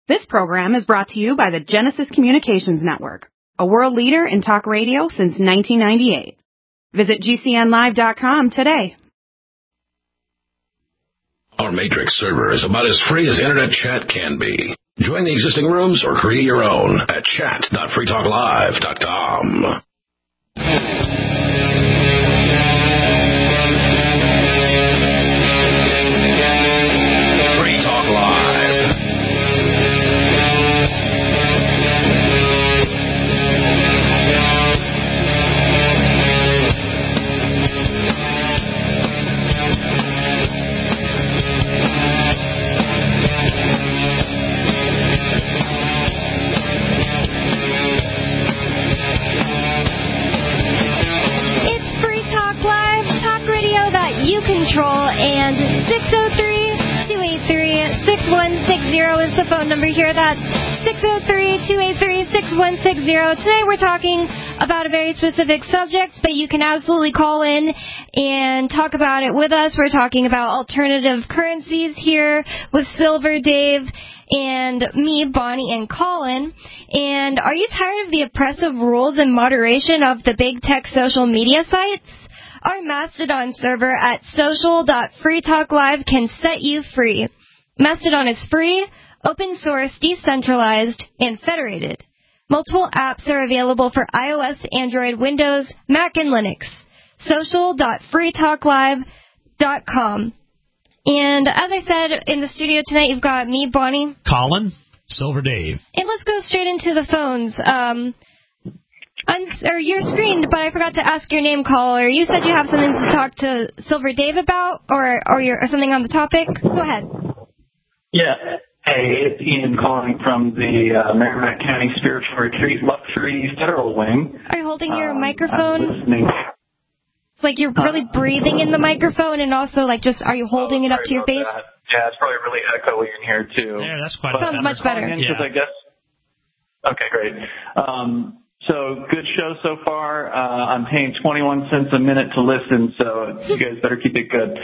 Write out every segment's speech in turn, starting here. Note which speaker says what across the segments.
Speaker 1: This program is brought to you by the Genesis Communications Network, a world leader in talk radio since 1998. Visit GCNlive.com today.
Speaker 2: Our Matrix server is about as free as internet chat can be. Join the existing rooms or create your own at chat.freetalklive.com. Free Talk Live.
Speaker 3: Control, and 603-283-6160 is the phone number here. That's 603-283-6160. Today we're talking about a very specific subject, but you can absolutely call in and talk about it with us. We're talking about alternative currencies here with Silver Dave and me, Bonnie, and Colin. And are you tired of the oppressive rules and moderation of the big tech social media sites? Our Mastodon server at social.freetalklive can set you free. Mastodon is free, open source, decentralized, and federated. Multiple apps are available for iOS, Android, Windows, Mac, and Linux. Social.freetalklive.com. And as I said, in the studio tonight, you've got me, Bonnie,
Speaker 4: Colin, Silver Dave.
Speaker 3: And let's go straight into the phones. You're screened, but I forgot to ask your name, caller. You said you have something to talk to Silver Dave about, or something on the topic. Go ahead.
Speaker 5: Yeah. Hey, it's Ian calling from the Merrimack County Spiritual Retreat Luxury Federal Wing.
Speaker 3: Are you holding your microphone? It's like you're really breathing in the microphone, and also, are you holding it up to your face?
Speaker 5: That. Yeah, it's probably really echoey in here, too.
Speaker 4: Yeah, that's quite
Speaker 3: Sounds much better.
Speaker 5: Yeah. I guess. Okay, great. So, good show so far. I'm paying 21 cents a minute to listen, so you guys better keep it good.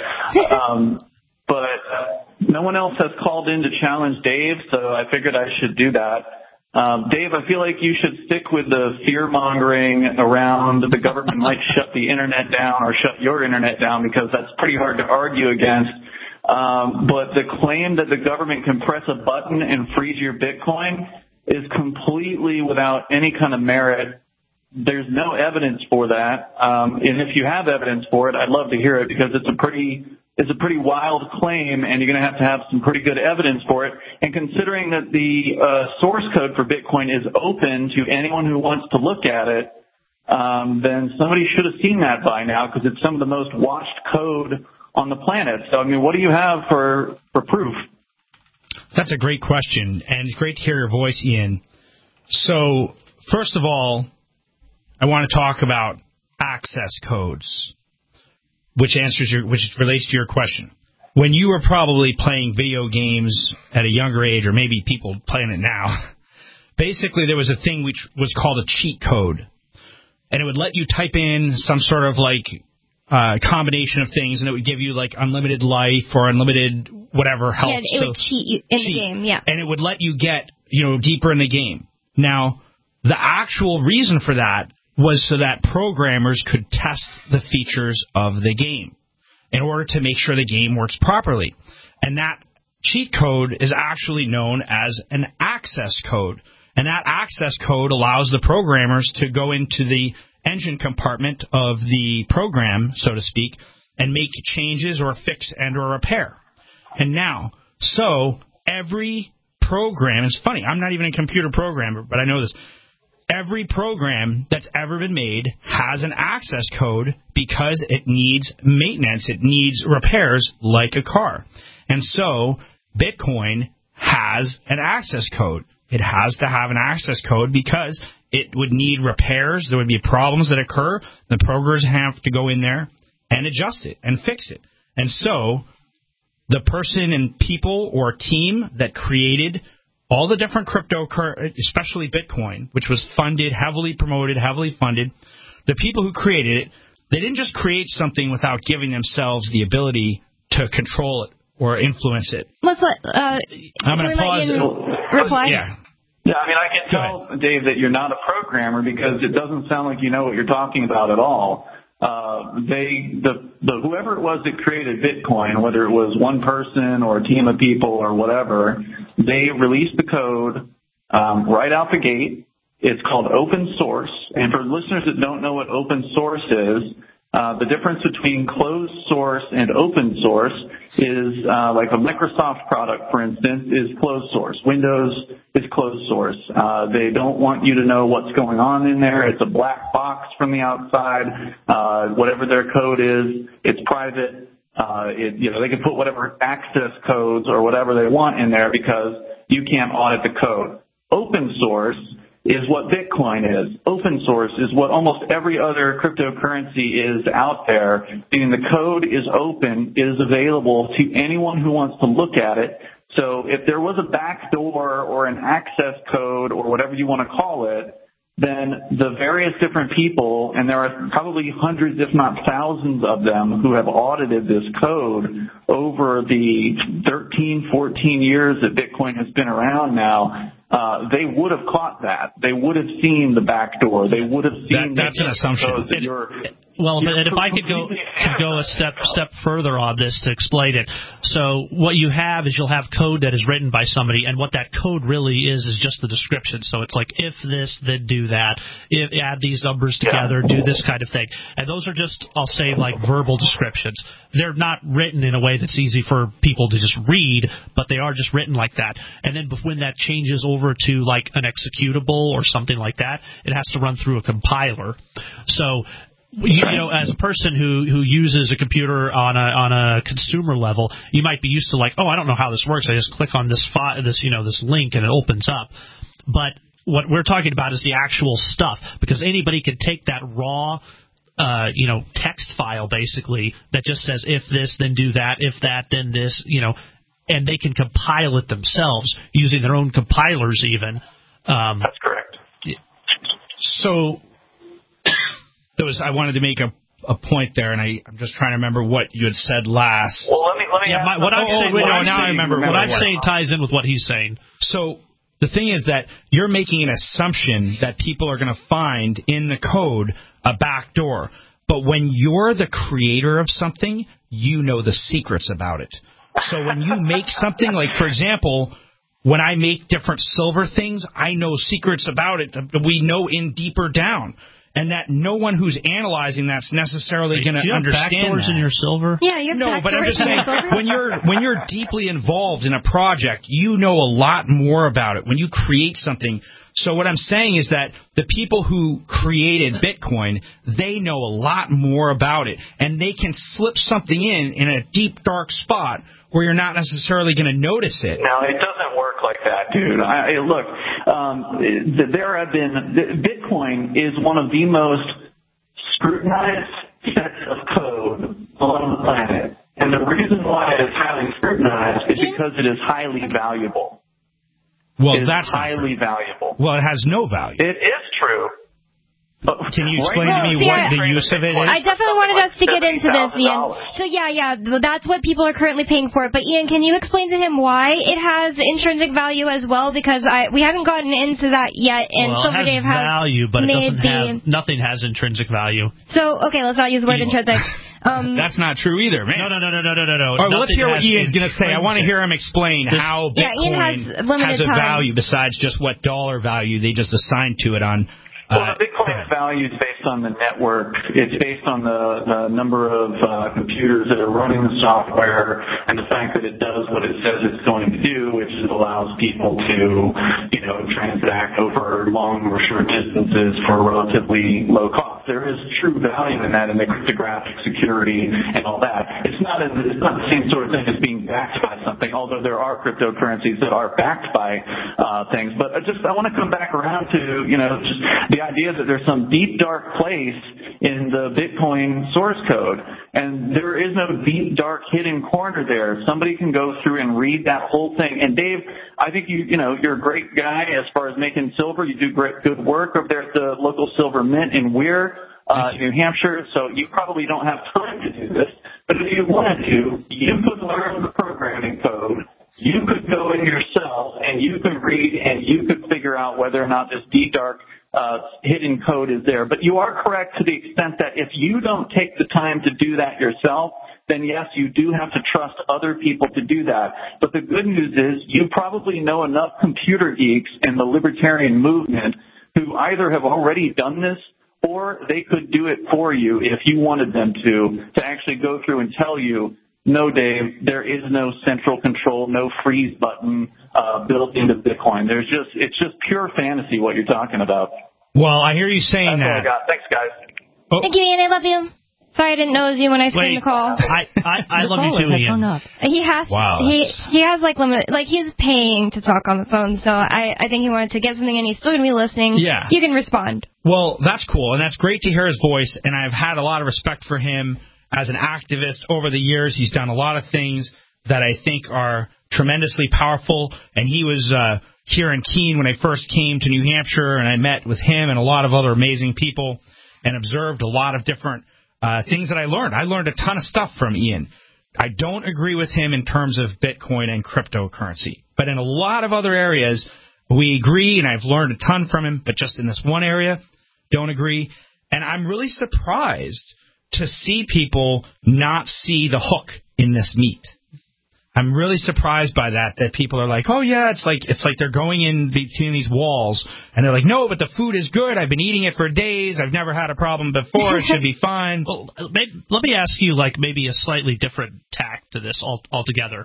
Speaker 5: But no one else has called in to challenge Dave, so I figured I should do that. Dave, I feel like you should stick with the fear-mongering around the government might shut the Internet down or shut your Internet down, because that's pretty hard to argue against. But the claim that the government can press a button and freeze your Bitcoin is completely without any kind of merit. There's no evidence for that. And if you have evidence for it, I'd love to hear it, because it's a pretty wild claim, and you're going to have some pretty good evidence for it. And considering that the source code for Bitcoin is open to anyone who wants to look at it, then somebody should have seen that by now, because it's some of the most watched code on the planet. So, I mean, what do you have for proof?
Speaker 4: That's a great question, and it's great to hear your voice, Ian. So, first of all, I want to talk about access codes, which relates to your question. When you were probably playing video games at a younger age, or maybe people playing it now, basically there was a thing which was called a cheat code, and it would let you type in some sort of combination of things, and it would give you unlimited life or unlimited whatever health.
Speaker 3: Yeah, it would cheat you in the game, yeah.
Speaker 4: And it would let you get, deeper in the game. Now, the actual reason for that was so that programmers could test the features of the game in order to make sure the game works properly. And that cheat code is actually known as an access code. And that access code allows the programmers to go into the engine compartment of the program, so to speak, and make changes or fix and or repair. And now, so every program, it's funny, I'm not even a computer programmer, but I know this. Every program that's ever been made has an access code because it needs maintenance. It needs repairs like a car. And so Bitcoin has an access code. It has to have an access code because it would need repairs. There would be problems that occur. The programmers have to go in there and adjust it and fix it. And so the person and people or team that created all the different crypto, especially Bitcoin, which was funded, heavily promoted, heavily funded, the people who created it, they didn't just create something without giving themselves the ability to control it or influence it.
Speaker 3: Let's let.
Speaker 4: I'm going to pause
Speaker 3: it. Reply.
Speaker 4: Yeah.
Speaker 5: Yeah, I mean, I can tell, Dave, that you're not a programmer because it doesn't sound like you know what you're talking about at all. Whoever it was that created Bitcoin, whether it was one person or a team of people or whatever, they released the code right out the gate. It's called open source. And for listeners that don't know what open source is, the difference between closed source and open source is like a Microsoft product, for instance, is closed source. Windows is closed source. They don't want you to know what's going on in there. It's a black box from the outside. Whatever their code is, it's private. They can put whatever access codes or whatever they want in there because you can't audit the code. Open source is what Bitcoin is. Open source is what almost every other cryptocurrency is out there. Meaning the code is open, is available to anyone who wants to look at it. So if there was a backdoor or an access code or whatever you want to call it, then the various different people, and there are probably hundreds if not thousands of them who have audited this code over the 13, 14 years that Bitcoin has been around now, they would have caught that. They would have seen the backdoor. They would have seen
Speaker 4: that's an assumption.
Speaker 6: And if I could go a step further on this to explain it. So what you have is you'll have code that is written by somebody, and what that code really is just the description. So it's like, if this, then do that. If add these numbers together, do this kind of thing. And those are just, I'll say, like verbal descriptions. They're not written in a way that's easy for people to just read, but they are just written like that. And then when that changes over to like an executable or something like that, it has to run through a compiler. So as a person who uses a computer on a consumer level, you might be used to like, I don't know how this works. I just click on this this link and it opens up. But what we're talking about is the actual stuff, because anybody can take that raw text file basically that just says if this, then do that, if that, then this, and they can compile it themselves using their own compilers even.
Speaker 5: That's correct.
Speaker 4: So I wanted to make a point there, and I'm just trying to remember what you had said last.
Speaker 5: Well, let me.
Speaker 6: Now I remember. What I'm saying ties in with what he's saying.
Speaker 4: So the thing is that you're making an assumption that people are going to find in the code a backdoor. But when you're the creator of something, you know the secrets about it. So when you make something, like, for example, when I make different silver things, I know secrets about it that we know in deeper down. And that no one who's analyzing that's necessarily going to understand
Speaker 6: backdoors in your silver?
Speaker 3: Yeah, you have
Speaker 4: No, but I'm just saying,
Speaker 3: silver.
Speaker 4: when you're deeply involved in a project, you know a lot more about it when you create something. So what I'm saying is that the people who created Bitcoin, they know a lot more about it, and they can slip something in a deep, dark spot where you're not necessarily going to notice it.
Speaker 5: No, it doesn't work like that, dude. There have been Bitcoin is one of the most scrutinized sets of code on the planet, and the reason why it is highly scrutinized is because it is highly valuable.
Speaker 4: Well,
Speaker 5: that's highly valuable.
Speaker 4: Well, it has no value.
Speaker 5: It is true.
Speaker 4: Can you explain to me what the use of it is?
Speaker 3: I definitely wanted us to get into this, Ian. So, that's what people are currently paying for it. But, Ian, can you explain to him why it has intrinsic value as well? Because we haven't gotten into that yet. And Silver Dave has
Speaker 6: value, but nothing has intrinsic value.
Speaker 3: So, okay, let's not use the word intrinsic.
Speaker 4: That's not true either, man.
Speaker 6: No.
Speaker 4: All right, let's hear what Ian's going to say. I want to hear him explain how Bitcoin has a value besides just what dollar value they just assigned to it on.
Speaker 5: Well, the Bitcoin value is based on the network. It's based on the number of computers that are running the software and the fact that it does what it says it's going to do, which allows people to, transact over long or short distances for relatively low cost. There is true value in that, in the cryptographic security and all that. It's not the same sort of thing as being backed by something, although there are cryptocurrencies that are backed by things. But I want to come back around to, just the idea that there's some deep, dark place in the Bitcoin source code, and there is no deep, dark, hidden corner there. Somebody can go through and read that whole thing. And Dave, I think you're a great guy as far as making silver. You do good work over there at the local silver mint in Weir, New Hampshire. So you probably don't have time to do this. But if you wanted to, you could learn the programming code. You could go in yourself and you could read and you could figure out whether or not this dark hidden code is there. But you are correct to the extent that if you don't take the time to do that yourself, then yes, you do have to trust other people to do that. But the good news is you probably know enough computer geeks in the libertarian movement who either have already done this or they could do it for you if you wanted them to actually go through and tell you, no, Dave, there is no central control, no freeze button built into Bitcoin. It's just pure fantasy what you're talking about.
Speaker 4: Well, I hear you saying
Speaker 5: That's
Speaker 4: that.
Speaker 5: all I got. Thanks, guys.
Speaker 3: Oh. Thank you, Ian. I love you. Sorry I didn't know it was you when I screened the call.
Speaker 6: I love you too, Ian.
Speaker 3: He has he has he's paying to talk on the phone, so I think he wanted to get something in. He's still going to be listening.
Speaker 4: Yeah.
Speaker 3: You can respond.
Speaker 4: Well, that's cool, and that's great to hear his voice, and I've had a lot of respect for him as an activist over the years. He's done a lot of things that I think are tremendously powerful, and he was here in Keene when I first came to New Hampshire, and I met with him and a lot of other amazing people and observed a lot of different things that I learned. I learned a ton of stuff from Ian. I don't agree with him in terms of Bitcoin and cryptocurrency, but in a lot of other areas, we agree, and I've learned a ton from him, but just in this one area, don't agree. And I'm really surprised to see people not see the hook in this meat. I'm really surprised by that people are like, oh yeah, it's like they're going in between these walls, and they're like, no, but the food is good. I've been eating it for days. I've never had a problem before. It should be fine.
Speaker 6: Well, let me ask you, maybe a slightly different tack to this altogether.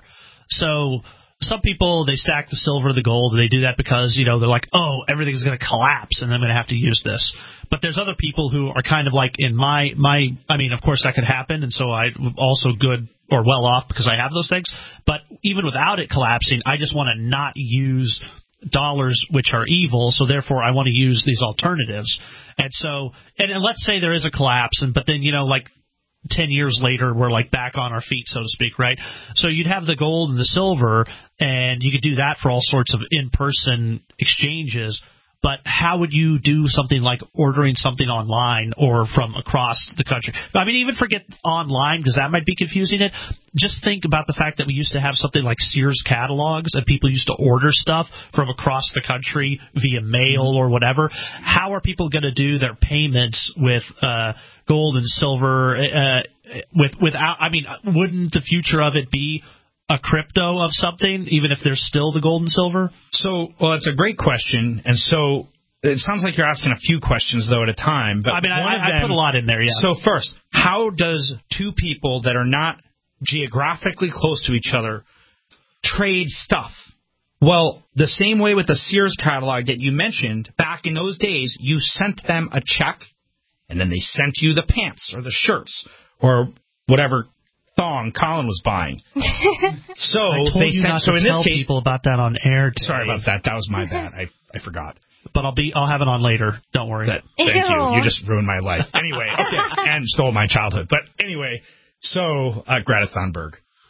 Speaker 6: So some people, they stack the silver, the gold, and they do that because, they're like, oh, everything's going to collapse, and I'm going to have to use this. But there's other people who are kind of like in my of course that could happen, and so I'm also good or well off because I have those things. But even without it collapsing, I just want to not use dollars which are evil, so therefore I want to use these alternatives. And so, and let's say there is a collapse, but then, 10 years later, we're back on our feet, so to speak, right? So you'd have the gold and the silver, and you could do that for all sorts of in-person exchanges. But how would you do something like ordering something online or from across the country? Even forget online, because that might be confusing it. Just think about the fact that we used to have something like Sears catalogs, and people used to order stuff from across the country via mail or whatever. How are people going to do their payments with gold and silver without? Wouldn't the future of it be a crypto of something, even if there's still the gold and silver?
Speaker 4: So, it's a great question, and so it sounds like you're asking a few questions, though, at a time. But
Speaker 6: I put a lot in there, yeah.
Speaker 4: So first, how does two people that are not geographically close to each other trade stuff? Well, the same way with the Sears catalog that you mentioned, back in those days, you sent them a check, and then they sent you the pants or the shirts or whatever thong Colin was buying. So
Speaker 6: I told you not to tell people about that on air today.
Speaker 4: Sorry about that. That was my bad. I forgot.
Speaker 6: But I'll have it on later. Don't worry.
Speaker 4: Thank you. You just ruined my life. Anyway, okay, and stole my childhood. But anyway, so Greta Thunberg.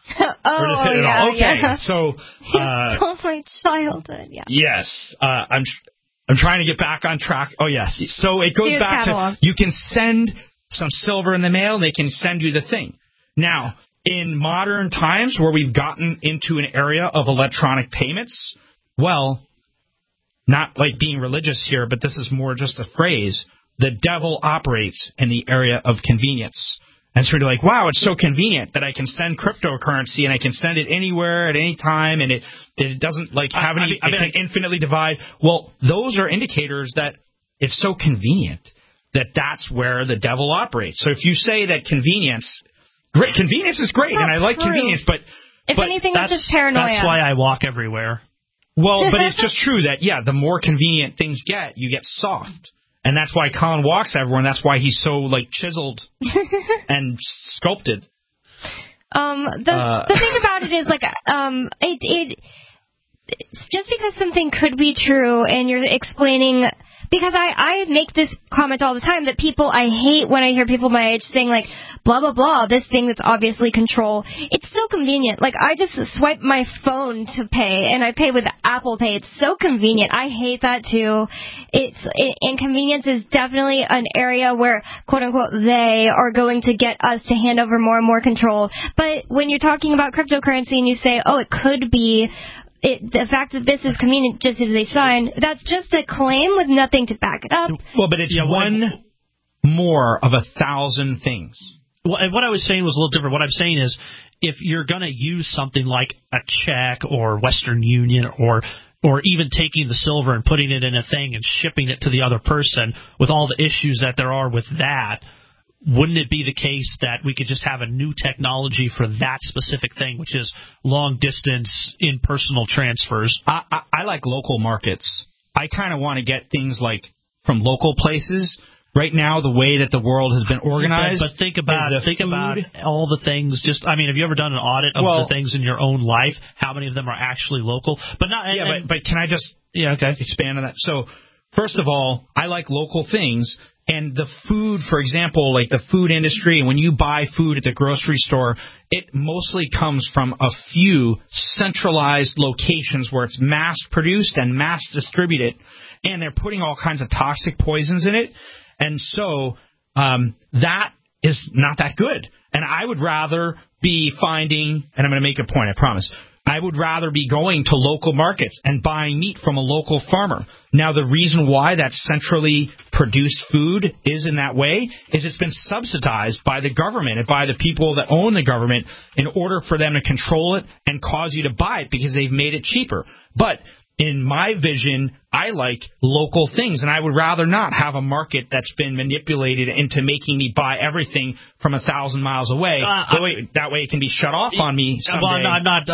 Speaker 3: Yeah.
Speaker 4: Okay,
Speaker 3: yeah.
Speaker 4: so
Speaker 3: stole my childhood. Yeah.
Speaker 4: Yes, I'm trying to get back on track. Oh yes. So it goes back to you can send some silver in the mail, and they can send you the thing. Now, in modern times where we've gotten into an area of electronic payments, well, not like being religious here, but this is more just a phrase, the devil operates in the area of convenience. And so you're like, wow, it's so convenient that I can send cryptocurrency and I can send it anywhere at any time, and it doesn't have any, it can infinitely divide. Well, those are indicators that it's so convenient that that's where the devil operates. So if you say that convenience is great, and I like convenience, but
Speaker 3: if anything, it's just paranoia.
Speaker 6: That's why I walk everywhere.
Speaker 4: Well, but it's just true that, the more convenient things get, you get soft. And that's why Colin walks everywhere, and that's why he's so, chiseled and sculpted.
Speaker 3: The thing about it is, it just because something could be true and you're explaining... Because I make this comment all the time that I hate when I hear people my age saying, blah, blah, blah, this thing that's obviously control. It's so convenient. Like, I just swipe my phone to pay, and I pay with Apple Pay. It's so convenient. I hate that, too. Inconvenience is definitely an area where, quote-unquote, they are going to get us to hand over more and more control. But when you're talking about cryptocurrency and you say, oh, it could be the fact that this is convenient just as a sign, that's just a claim with nothing to back it up.
Speaker 4: Well, but it's one more of 1,000 things.
Speaker 6: Well, and what I was saying was a little different. What I'm saying is, if you're going to use something like a check or Western Union or even taking the silver and putting it in a thing and shipping it to the other person, with all the issues that there are with that, wouldn't it be the case that we could just have a new technology for that specific thing, which is long-distance, impersonal transfers?
Speaker 4: I like local markets. I kind of want to get things like from local places. Right now, the way that the world has been organized.
Speaker 6: But think about all the things. Have you ever done an audit of the things in your own life? How many of them are actually local? But not.
Speaker 4: But can I just expand on that? So, first of all, I like local things. And the food, for example, like the food industry, when you buy food at the grocery store, it mostly comes from a few centralized locations where it's mass-produced and mass-distributed, and they're putting all kinds of toxic poisons in it. And so that is not that good. And I would rather be finding, and I'm going to make a point, I promise, I would rather be going to local markets and buying meat from a local farmer. Now, the reason why that centrally produced food is in that way is it's been subsidized by the government and by the people that own the government in order for them to control it and cause you to buy it because they've made it cheaper. But in my vision, I like local things, and I would rather not have a market that's been manipulated into making me buy everything from 1,000 miles away. That way it can be shut off on me someday.
Speaker 6: Well, I'm not...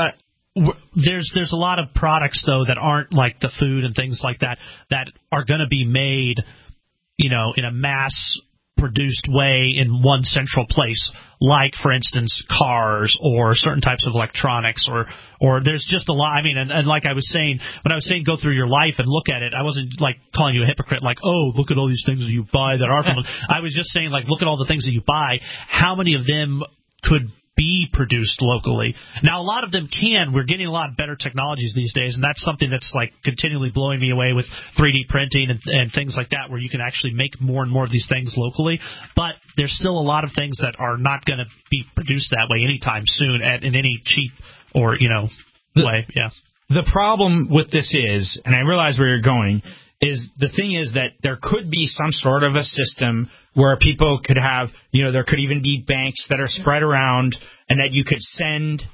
Speaker 6: There's a lot of products, though, that aren't like the food and things like that are going to be made, in a mass-produced way in one central place, like, for instance, cars or certain types of electronics, or there's just a lot. I mean, and like I was saying, when I was saying go through your life and look at it, I wasn't like calling you a hypocrite, like, oh, look at all these things that you buy that are from. I was just saying, like, look at all the things that you buy. How many of them could be produced locally? Now, a lot of them can. We're getting a lot better technologies these days, and that's something that's like continually blowing me away with 3D printing and things like that, where you can actually make more and more of these things locally. But there's still a lot of things that are not going to be produced that way anytime soon in any cheap or way. Yeah.
Speaker 4: The problem with this is, and I realize where you're going, is the thing is that there could be some sort of a system where people could have, there could even be banks that are spread around, and that you could send,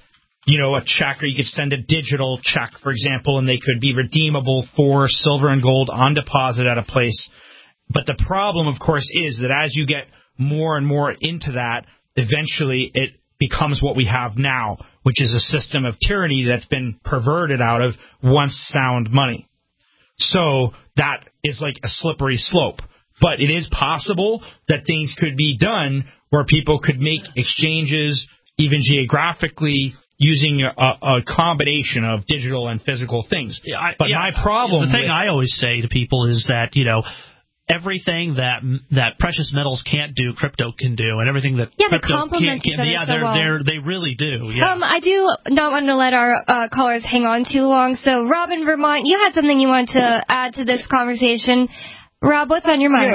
Speaker 4: a check, or you could send a digital check, for example, and they could be redeemable for silver and gold on deposit at a place. But the problem, of course, is that as you get more and more into that, eventually it becomes what we have now, which is a system of tyranny that's been perverted out of once sound money. So that is like a slippery slope. But it is possible that things could be done where people could make exchanges even geographically using a combination of digital and physical things. My problem...
Speaker 6: The thing I always say to people is that, everything that precious metals can't do, crypto can do, and everything that crypto can't do. Yeah, they really do. Yeah.
Speaker 3: I do not want to let our callers hang on too long. So, Rob in Vermont, you had something you wanted to add to this conversation. Rob, what's on your mind?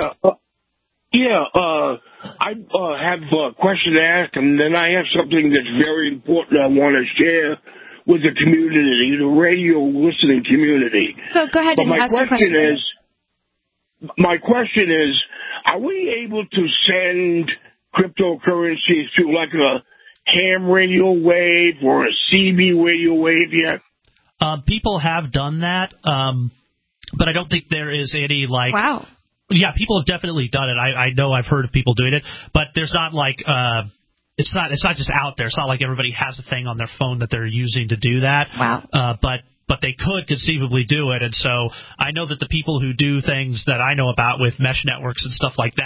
Speaker 7: I have a question to ask, and then I have something that's very important I want to share with the community, the radio listening community.
Speaker 3: So go ahead and ask your question.
Speaker 7: My question is, are we able to send cryptocurrencies through like a ham radio wave or a CB radio wave yet?
Speaker 6: People have done that, but I don't think there is any like...
Speaker 3: Wow.
Speaker 6: Yeah, people have definitely done it. I know I've heard of people doing it, but there's not like... It's not just out there. It's not like everybody has a thing on their phone that they're using to do that.
Speaker 3: Wow.
Speaker 6: But they could conceivably do it, and so I know that the people who do things that I know about with mesh networks and stuff like that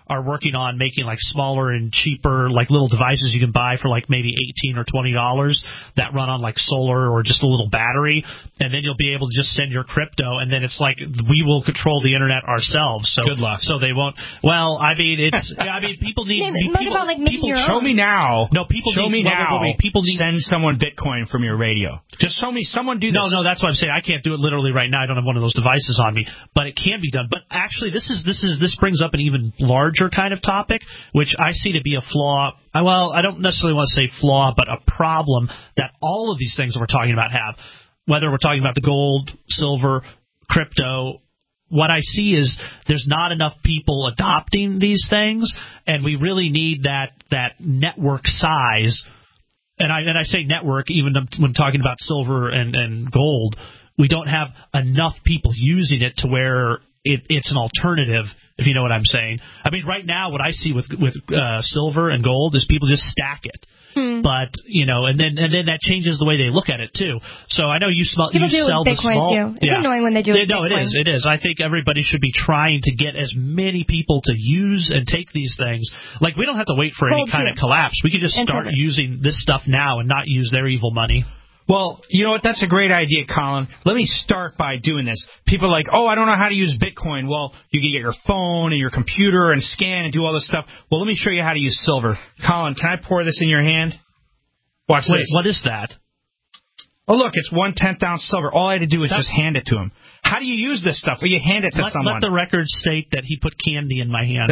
Speaker 6: are working on making like smaller and cheaper like little devices you can buy for like maybe $18 or $20 that run on like solar or just a little battery, and then you'll be able to just send your crypto, and then it's like we will control the internet ourselves. So
Speaker 4: good luck.
Speaker 6: So they won't. Well, I mean, it's. I mean, people need.
Speaker 3: What about like making your own?
Speaker 4: Show me now.
Speaker 6: No, people
Speaker 4: show
Speaker 6: need,
Speaker 4: me now.
Speaker 6: People need.
Speaker 4: Send someone Bitcoin from your radio. Just show me someone do this.
Speaker 6: No, that's what I'm saying. I can't do it literally right now. I don't have one of those devices on me, but it can be done. But actually, this brings up an even larger kind of topic, which I see to be a flaw. Well, I don't necessarily want to say flaw, but a problem that all of these things that we're talking about have. Whether we're talking about the gold, silver, crypto, what I see is there's not enough people adopting these things, and we really need that network size. And I say network even when talking about silver and gold. We don't have enough people using it to where it's an alternative, if you know what I'm saying. I mean, right now, what I see with silver and gold is people just stack it. But and then that changes the way they look at it too. So I know you sell
Speaker 3: Bitcoin
Speaker 6: the small.
Speaker 3: Too. It's annoying when they do it.
Speaker 6: No,
Speaker 3: Bitcoin.
Speaker 6: it is. I think everybody should be trying to get as many people to use and take these things. Like we don't have to wait for any kind of collapse. We could just start using this stuff now and not use their evil money.
Speaker 4: Well, you know what? That's a great idea, Colin. Let me start by doing this. People are like, I don't know how to use Bitcoin. Well, you can get your phone and your computer and scan and do all this stuff. Well, let me show you how to use silver. Colin, can I pour this in your hand? Watch this.
Speaker 6: What is that?
Speaker 4: Oh, look, it's 1/10 ounce silver. All I had to do was just hand it to him. How do you use this stuff? Well, you hand it to someone.
Speaker 6: Let the record state that he put candy in my hand.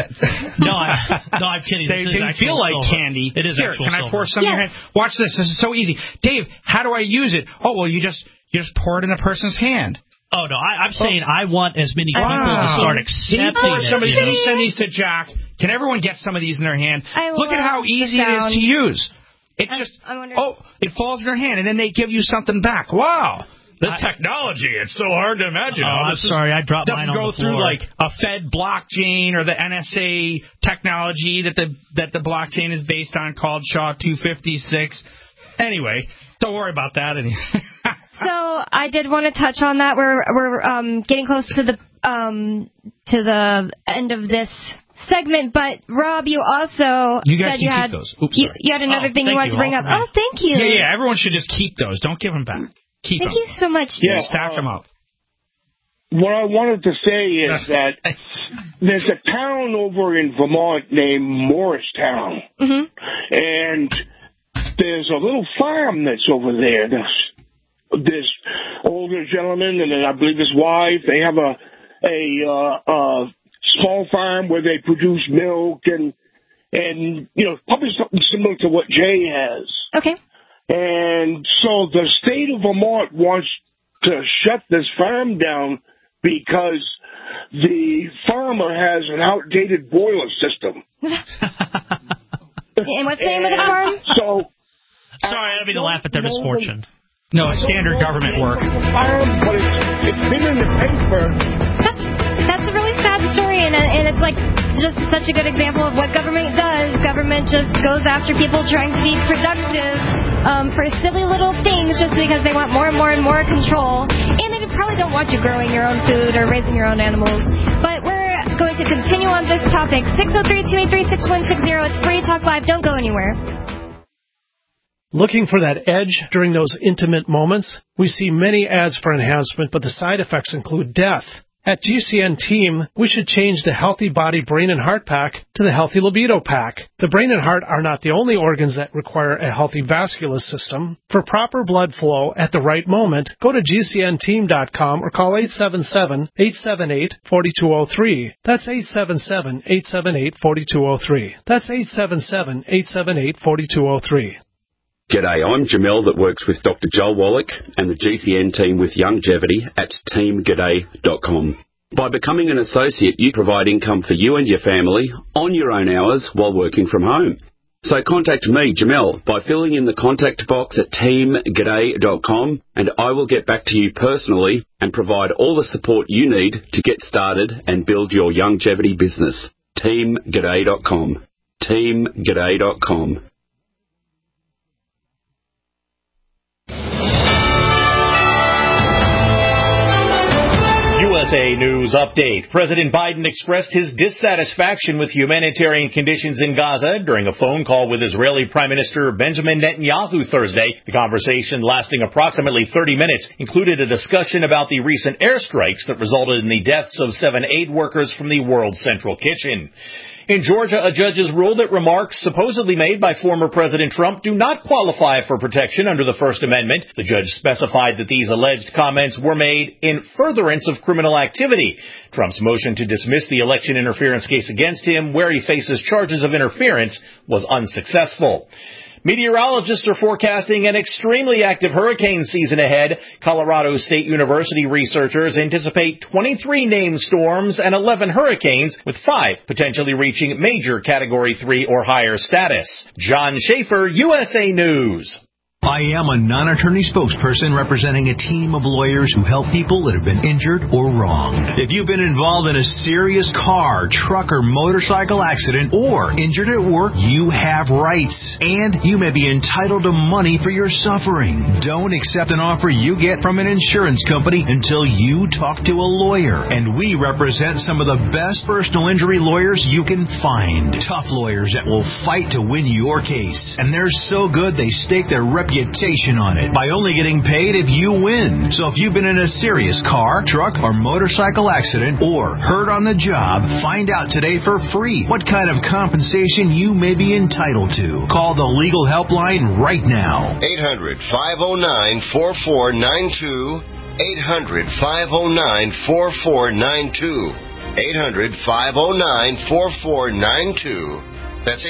Speaker 6: I'm kidding.
Speaker 4: They feel like
Speaker 6: silver.
Speaker 4: Candy.
Speaker 6: It is.
Speaker 4: Here,
Speaker 6: actual
Speaker 4: can I pour some in your hand? Watch this. This is so easy. Dave, how do I use it? Oh, well, you just pour it in a person's hand.
Speaker 6: Oh, no, I'm saying I want as many people to start accepting it.
Speaker 4: Can you send these to Jack? Can everyone get some of these in their hand? Look at how easy it is to use. It's it falls in their hand, and then they give you something back. Wow. This technology, it's so hard to imagine.
Speaker 6: I'm sorry, I dropped mine on the floor.
Speaker 4: Doesn't go through like a Fed blockchain or the NSA technology that the blockchain is based on called SHA-256. Anyway, don't worry about that.
Speaker 3: So I did want to touch on that. We're getting close to the end of this segment, but Rob, you also said you had
Speaker 4: those.
Speaker 3: You had another thing you wanted to bring up. Oh, thank you.
Speaker 4: Yeah. Everyone should just keep those. Don't give them back. Keep them.
Speaker 3: Thank you so much.
Speaker 7: Yeah,
Speaker 4: stack them up.
Speaker 7: What I wanted to say is that there's a town over in Vermont named Morristown, and there's a little farm that's over there. This older gentleman and then I believe his wife, they have a small farm where they produce milk and probably something similar to what Jay has.
Speaker 3: Okay.
Speaker 7: And so the state of Vermont wants to shut this farm down because the farmer has an outdated boiler system.
Speaker 3: And what's the name of the farm?
Speaker 6: Sorry, I don't mean to laugh at their misfortune.
Speaker 4: No, it's standard government work.
Speaker 7: But it's been in the paper.
Speaker 3: That's a really sad story, and it's like just such a good example of what government does. Government just goes after people trying to be productive for silly little things just because they want more and more and more control. And they probably don't want you growing your own food or raising your own animals. But we're going to continue on this topic. 603-283-6160. It's Free Talk Live. Don't go anywhere.
Speaker 8: Looking for that edge during those intimate moments? We see many ads for enhancement, but the side effects include death. At GCN Team, we should change the Healthy Body, Brain, and Heart Pack to the Healthy Libido Pack. The brain and heart are not the only organs that require a healthy vascular system. For proper blood flow at the right moment, go to GCNteam.com or call 877-878-4203. That's 877-878-4203. That's 877-878-4203.
Speaker 9: G'day, I'm Jamel that works with Dr. Joel Wallach and the GCN team with Longevity at teamg'day.com. By becoming an associate, you provide income for you and your family on your own hours while working from home. So contact me, Jamel, by filling in the contact box at teamg'day.com and I will get back to you personally and provide all the support you need to get started and build your longevity business. teamg'day.com. teamg'day.com.
Speaker 10: USA News Update. President Biden expressed his dissatisfaction with humanitarian conditions in Gaza during a phone call with Israeli Prime Minister Benjamin Netanyahu Thursday. The conversation, lasting approximately 30 minutes, included a discussion about the recent airstrikes that resulted in the deaths of 7 aid workers from the World Central Kitchen. In Georgia, a judge has ruled that remarks supposedly made by former President Trump do not qualify for protection under the First Amendment. The judge specified that these alleged comments were made in furtherance of criminal activity. Trump's motion to dismiss the election interference case against him, where he faces charges of interference, was unsuccessful. Meteorologists are forecasting an extremely active hurricane season ahead. Colorado State University researchers anticipate 23 named storms and 11 hurricanes, with 5 potentially reaching major Category 3 or higher status. John Schaefer, USA News.
Speaker 11: I am a non-attorney spokesperson representing a team of lawyers who help people that have been injured or wronged. If you've been involved in a serious car, truck, or motorcycle accident or injured at work, you have rights, and you may be entitled to money for your suffering. Don't accept an offer you get from an insurance company until you talk to a lawyer, and we represent some of the best personal injury lawyers you can find. Tough lawyers that will fight to win your case, and they're so good they stake their reputation on it by only getting paid if you win. So if you've been in a serious car, truck, or motorcycle accident or hurt on the job, find out today for free what kind of compensation you may be entitled to. Call the legal helpline right now.
Speaker 12: 800-509-4492. 800-509-4492. 800-509-4492. That's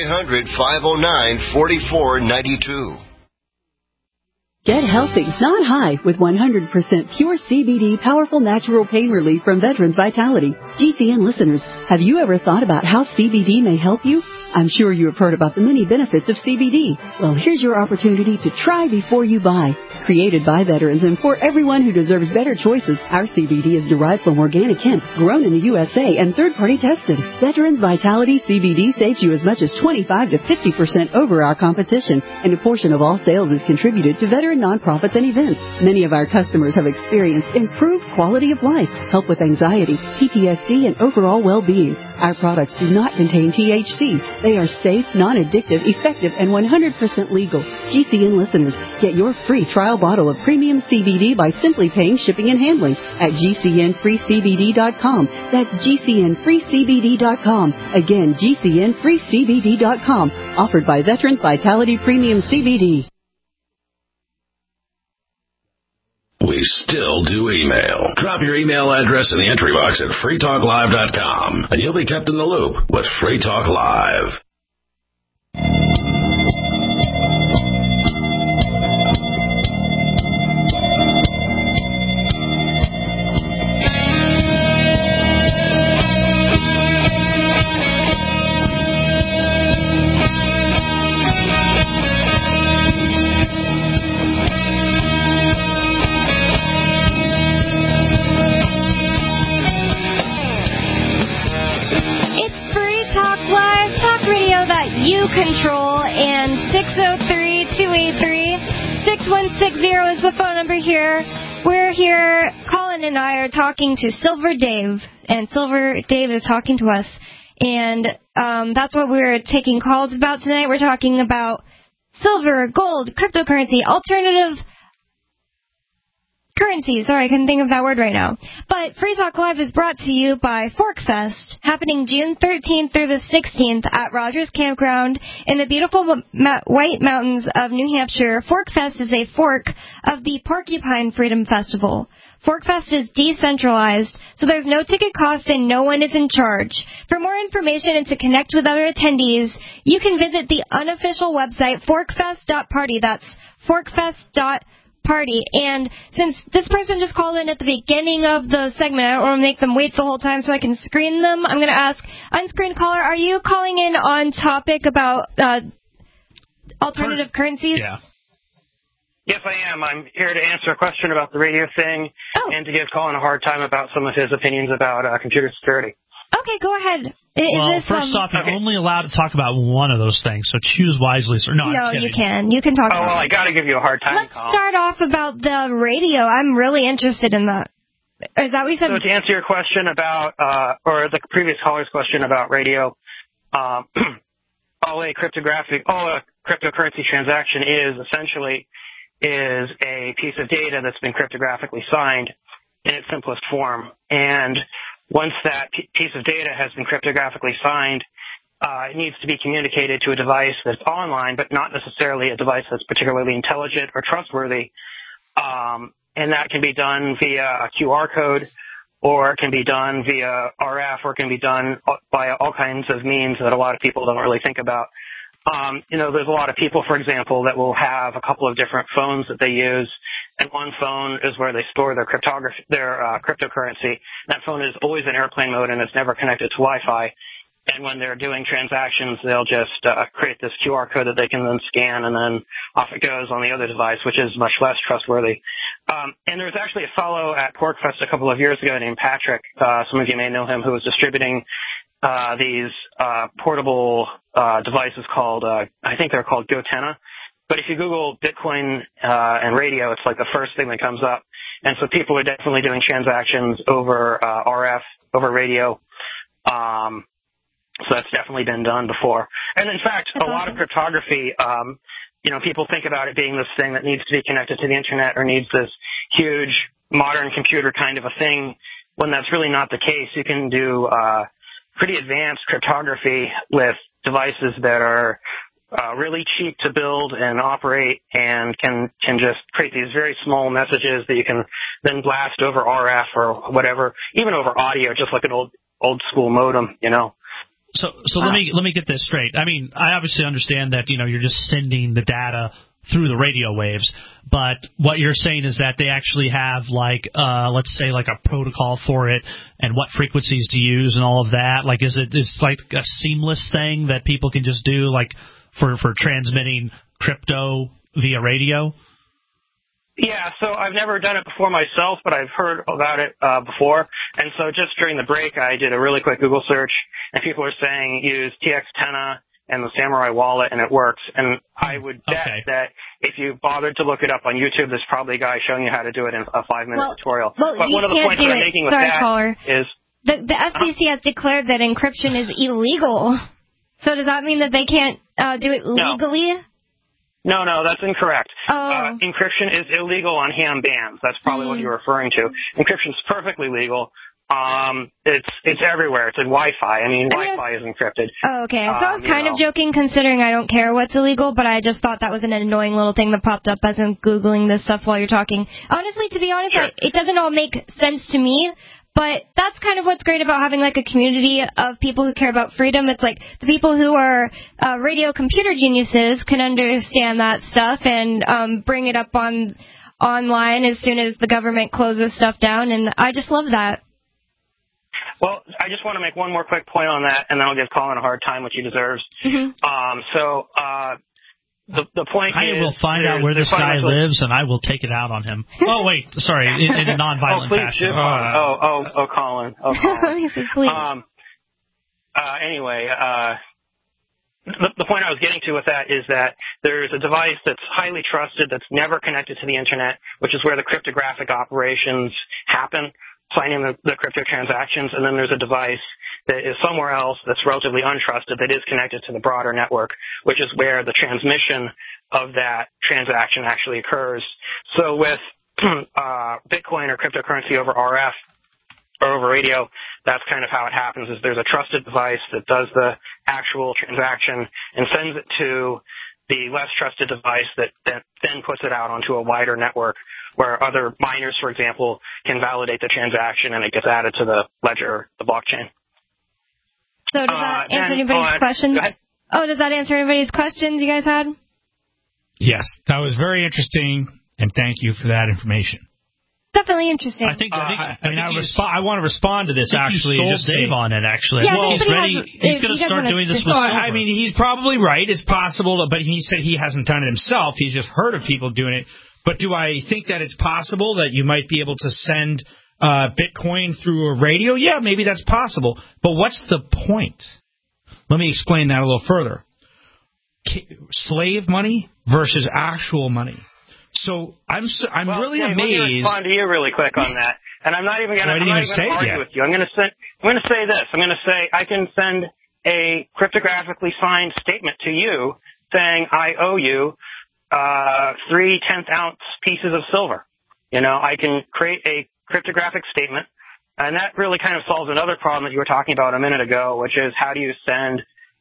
Speaker 12: 800-509-4492.
Speaker 13: Get healthy, not high, with 100% pure CBD powerful natural pain relief from Veterans Vitality. GCN listeners, have you ever thought about how CBD may help you? I'm sure you have heard about the many benefits of CBD. Well, here's your opportunity to try before you buy. Created by veterans and for everyone who deserves better choices, our CBD is derived from organic hemp, grown in the USA and third-party tested. Veterans Vitality CBD saves you as much as 25 to 50% over our competition, and a portion of all sales is contributed to veteran nonprofits and events. Many of our customers have experienced improved quality of life, help with anxiety, PTSD, and overall well-being. Our products do not contain THC. They are safe, non-addictive, effective, and 100% legal. GCN listeners, get your free trial bottle of premium CBD by simply paying shipping and handling at GCNFreeCBD.com. That's GCNFreeCBD.com. Again, GCNFreeCBD.com. Offered by Veterans Vitality Premium CBD.
Speaker 2: We still do email. Drop your email address in the entry box at freetalklive.com, and you'll be kept in the loop with Free Talk Live.
Speaker 3: You control, and 603-283-6160 is the phone number here. We're here, Colin and I are talking to Silver Dave, and Silver Dave is talking to us, and that's what we're taking calls about tonight. We're talking about silver, gold, cryptocurrency, alternative currency. Sorry, I couldn't think of that word right now. But Free Talk Live is brought to you by Forkfest, happening June 13th through the 16th at Rogers Campground in the beautiful White Mountains of New Hampshire. Forkfest is a fork of the Porcupine Freedom Festival. Forkfest is decentralized, so there's no ticket cost and no one is in charge. For more information and to connect with other attendees, you can visit the unofficial website, forkfest.party. That's forkfest.party. And since this person just called in at the beginning of the segment, I don't want to make them wait the whole time so I can screen them. I'm going to ask, unscreened caller, are you calling in on topic about alternative currencies?
Speaker 14: Yeah. Yes, I am. I'm here to answer a question about the radio thing and to give Colin a hard time about some of his opinions about computer security.
Speaker 3: Okay, go ahead.
Speaker 6: First off, you're only allowed to talk about one of those things, so choose wisely.
Speaker 3: No, you can. You can talk about
Speaker 14: I got to give you a hard time,
Speaker 3: Let's start off about the radio. I'm really interested in that. Is that what you said?
Speaker 14: So to answer your question about, or the previous caller's question about radio, all a cryptocurrency transaction is a piece of data that's been cryptographically signed in its simplest form. And once that piece of data has been cryptographically signed, it needs to be communicated to a device that's online, but not necessarily a device that's particularly intelligent or trustworthy. And that can be done via a QR code, or it can be done via RF, or it can be done by all kinds of means that a lot of people don't really think about. There's a lot of people, for example, that will have a couple of different phones that they use, and one phone is where they store their cryptocurrency. That phone is always in airplane mode, and it's never connected to Wi-Fi. And when they're doing transactions, they'll just create this QR code that they can then scan, and then off it goes on the other device, which is much less trustworthy. And there was actually a fellow at PorcFest a couple of years ago named Patrick. Some of you may know him, who was distributing these portable devices called, I think they're called Gotenna. But if you Google Bitcoin and radio, it's like the first thing that comes up. And so people are definitely doing transactions over RF, over radio. So that's definitely been done before. And in fact, a lot of cryptography, people think about it being this thing that needs to be connected to the internet or needs this huge modern computer kind of a thing, when that's really not the case. You can do pretty advanced cryptography with devices that are really cheap to build and operate, and can just create these very small messages that you can then blast over RF or whatever, even over audio, just like an old school modem,
Speaker 6: So let me get this straight. I mean, I obviously understand that, you're just sending the data through the radio waves, but what you're saying is that they actually have let's say like a protocol for it, and what frequencies to use and all of that. Like, it's like a seamless thing that people can just do, like for transmitting crypto via radio?
Speaker 14: Yeah, so I've never done it before myself, but I've heard about it before. And so just during the break, I did a really quick Google search, and people are saying use TX10 and the Samurai wallet, and it works. And I would bet that if you bothered to look it up on YouTube, there's probably a guy showing you how to do it in a 5-minute tutorial.
Speaker 3: But
Speaker 14: one of the points that I'm making with that is...
Speaker 3: The FCC has declared that encryption is illegal. So does that mean that they can't do it legally?
Speaker 14: No, that's incorrect.
Speaker 3: Oh.
Speaker 14: Encryption is illegal on ham bands. That's probably what you're referring to. Encryption's perfectly legal. It's everywhere. It's in Wi-Fi. I mean, Wi-Fi is encrypted.
Speaker 3: Oh, okay. So I was kind of joking, considering I don't care what's illegal, but I just thought that was an annoying little thing that popped up as I'm Googling this stuff while you're talking. Honestly, to be honest, it doesn't all make sense to me. But that's kind of what's great about having like a community of people who care about freedom. It's like the people who are radio computer geniuses can understand that stuff and bring it up online as soon as the government closes stuff down. And I just love that.
Speaker 14: Well, I just want to make one more quick point on that, and then I'll give Colin a hard time, which he deserves. The point
Speaker 6: I
Speaker 14: is...
Speaker 6: will find out where this guy lives, and I will take it out on him. Oh, wait, sorry, in a nonviolent fashion.
Speaker 14: Colin. Anyway, the point I was getting to with that is that there's a device that's highly trusted that's never connected to the internet, which is where the cryptographic operations happen, signing the crypto transactions, and then there's a device that is somewhere else that's relatively untrusted that is connected to the broader network, which is where the transmission of that transaction actually occurs. So with Bitcoin or cryptocurrency over RF or over radio, that's kind of how it happens, is there's a trusted device that does the actual transaction and sends it to the less trusted device that then puts it out onto a wider network where other miners, for example, can validate the transaction and it gets added to the ledger, the blockchain.
Speaker 3: So does that answer anybody's questions? Oh, does that answer anybody's questions you guys had?
Speaker 4: Yes, that was very interesting, and thank you for that information.
Speaker 3: Definitely interesting.
Speaker 4: I want to respond to this, actually.
Speaker 6: Just Dave on it, actually.
Speaker 3: Yeah,
Speaker 6: well, he's ready. He's going to start doing this with Silver.
Speaker 4: I mean, he's probably right. It's possible, but he said he hasn't done it himself. He's just heard of people doing it. But do I think that it's possible that you might be able to send Bitcoin through a radio? Yeah, maybe that's possible. But what's the point? Let me explain that a little further. Slave money versus actual money. So I'm really
Speaker 14: Dave,
Speaker 4: amazed.
Speaker 14: Let me respond to you really quick on that, and I'm not even going to argue with you. I'm going to say this. I'm going to say I can send a cryptographically signed statement to you saying I owe you 3 10th-ounce pieces of silver. I can create a cryptographic statement, and that really kind of solves another problem that you were talking about a minute ago, which is how do you send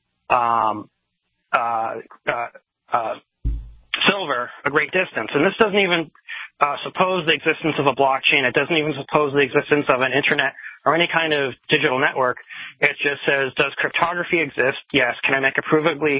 Speaker 14: silver a great distance. And this doesn't even suppose the existence of a blockchain. It doesn't even suppose the existence of an internet or any kind of digital network. It just says, does cryptography exist? Yes. Can I make a provably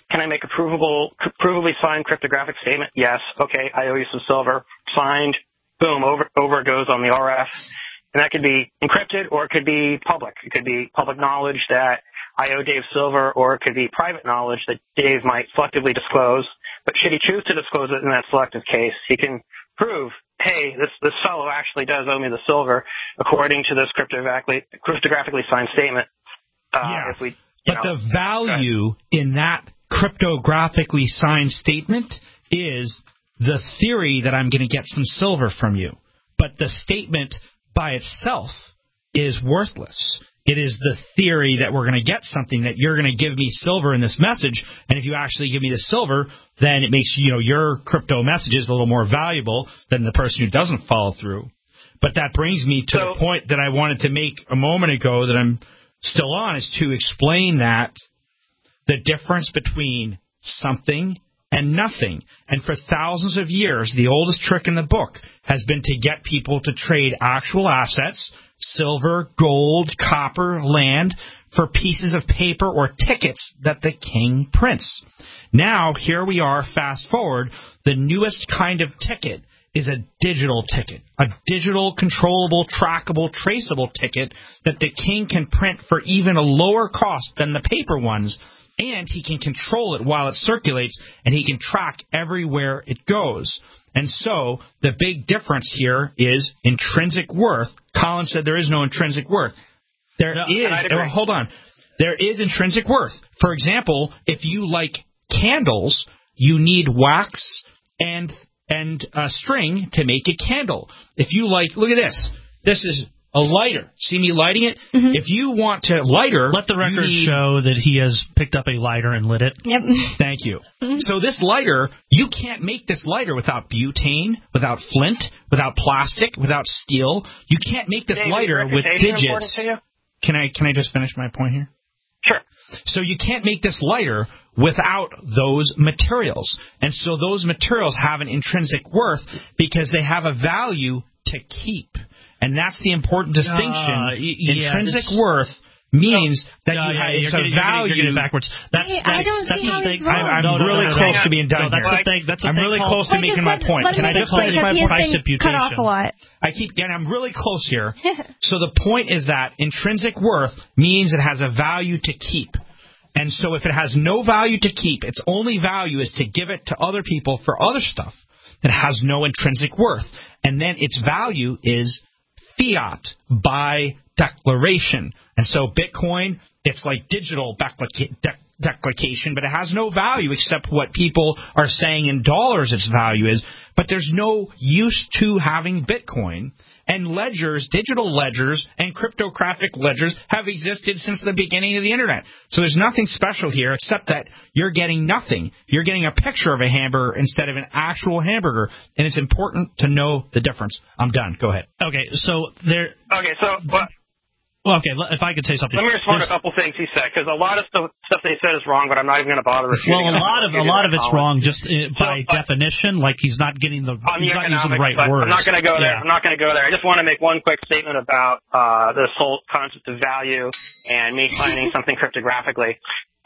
Speaker 14: signed cryptographic statement? Yes. Okay, I owe you some silver. Signed. Boom, over it goes on the RF. And that could be encrypted, or it could be public. It could be public knowledge that I owe Dave silver, or it could be private knowledge that Dave might selectively disclose. But should he choose to disclose it in that selective case, he can prove, hey, this fellow actually does owe me the silver according to this cryptographically signed statement.
Speaker 4: But the value in that cryptographically signed statement is the theory that I'm going to get some silver from you. But the statement by itself is worthless. It is the theory that we're going to get something, that you're going to give me silver in this message, and if you actually give me the silver, then it makes your crypto messages a little more valuable than the person who doesn't follow through. But that brings me to the point that I wanted to make a moment ago that I'm still on, is to explain that the difference between something and nothing. And for thousands of years, the oldest trick in the book has been to get people to trade actual assets, silver, gold, copper, land, for pieces of paper or tickets that the king prints. Now, here we are, fast forward, the newest kind of ticket is a digital ticket, a digital, controllable, trackable, traceable ticket that the king can print for even a lower cost than the paper ones, and he can control it while it circulates, and he can track everywhere it goes. And so the big difference here is intrinsic worth. Colin said there is no intrinsic worth. There is intrinsic worth. For example, if you like candles, you need wax and a string to make a candle. If you look at this. This is a lighter. See me lighting it? Mm-hmm. If you want to lighter...
Speaker 6: Let the record show that he has picked up a lighter and lit it.
Speaker 3: Yep.
Speaker 4: Thank you. Mm-hmm. So this lighter, you can't make this lighter without butane, without flint, without plastic, without steel. You can't make this lighter with digits. Can I just finish my point here?
Speaker 14: Sure.
Speaker 4: So you can't make this lighter without those materials. And so those materials have an intrinsic worth because they have a value to keep. And that's the important distinction. Intrinsic worth means that it's a value.
Speaker 6: You're getting it backwards.
Speaker 3: I don't see how he's wrong.
Speaker 4: I'm really close to being done here. I'm really close to making my point. Can I just finish my point?
Speaker 3: Cut off a lot.
Speaker 4: I'm really close here. So the point is that intrinsic worth means it has a value to keep. And so if it has no value to keep, its only value is to give it to other people for other stuff that has no intrinsic worth. And then its value is fiat by declaration. And so Bitcoin, it's like digital declaration, but it has no value except what people are saying in dollars its value is. But there's no use to having Bitcoin. And ledgers, digital ledgers, and cryptographic ledgers have existed since the beginning of the Internet. So there's nothing special here except that you're getting nothing. You're getting a picture of a hamburger instead of an actual hamburger, and it's important to know the difference. I'm done. Go ahead.
Speaker 6: Okay, so there...
Speaker 14: Okay, so...
Speaker 6: Well, okay, if I could say something.
Speaker 14: Let me respond to a couple things he said, because a lot of stuff they said is wrong, but I'm not even going to bother refuting.
Speaker 6: Well, a lot of it's wrong just by definition, like he's not getting he's not using the right words.
Speaker 14: I'm not going to go there. Yeah. I'm not going to go there. I just want to make one quick statement about this whole concept of value and me finding something cryptographically.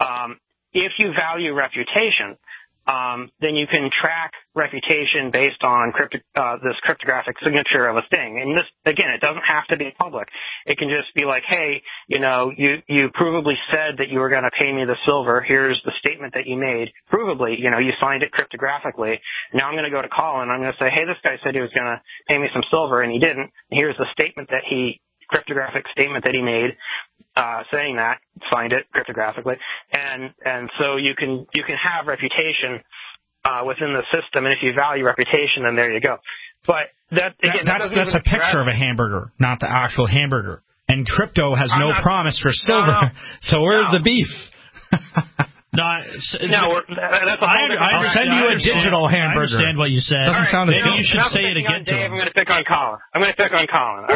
Speaker 14: If you value reputation, then you can track reputation based on this cryptographic signature of a thing. And this, again, it doesn't have to be public. It can just be like, hey, you provably said that you were going to pay me the silver. Here's the statement that you made. Provably, you signed it cryptographically. Now I'm going to go to Colin. I'm going to say, hey, this guy said he was going to pay me some silver, and he didn't. Here's the cryptographic statement that he made. Saying that, signed it cryptographically, and so you can have reputation within the system, and if you value reputation, then there you go. But that's
Speaker 4: a picture of a hamburger, not the actual hamburger. And crypto has no promise for silver. No. So where's the beef?
Speaker 14: That's I
Speaker 4: send you a digital hamburger.
Speaker 6: I understand what you said.
Speaker 4: Doesn't sound as
Speaker 6: Maybe you should say it again to him.
Speaker 14: I'm going to pick on Colin.
Speaker 4: No,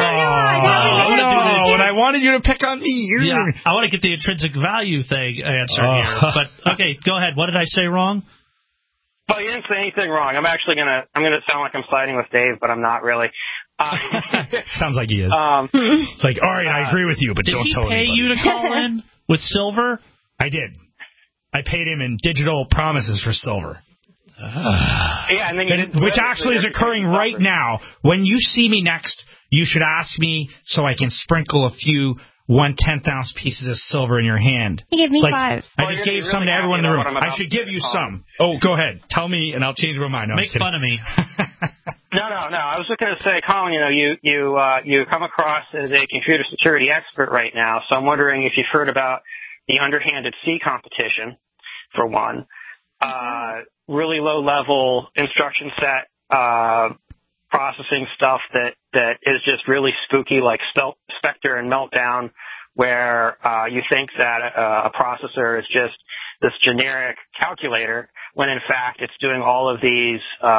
Speaker 4: I wanted you to pick on me.
Speaker 6: Yeah, I want to get the intrinsic value thing answered here. But okay, go ahead. What did I say wrong?
Speaker 14: Well, you didn't say anything wrong. I'm gonna sound like I'm siding with Dave, but I'm not really.
Speaker 4: Sounds like he is. It's like, all right, I agree with you, but don't tell anybody.
Speaker 6: Did he pay you to call in with silver?
Speaker 4: I did. I paid him in digital promises for silver.
Speaker 14: Yeah, and then
Speaker 4: which actually is occurring right now. When you see me next, you should ask me so I can sprinkle a few 1/10 ounce pieces of silver in your hand.
Speaker 3: He gave me 5.
Speaker 4: I just gave some to everyone in the room. I should give you some. Oh, go ahead. Tell me, and I'll change my mind. No,
Speaker 6: make fun of me.
Speaker 14: No. I was just going to say, Colin, you come across as a computer security expert right now, so I'm wondering if you've heard about the underhanded C competition, for one. Really low-level instruction set processing stuff that is just really spooky, like Spectre and Meltdown, where you think that a processor is just this generic calculator, when in fact it's doing all of these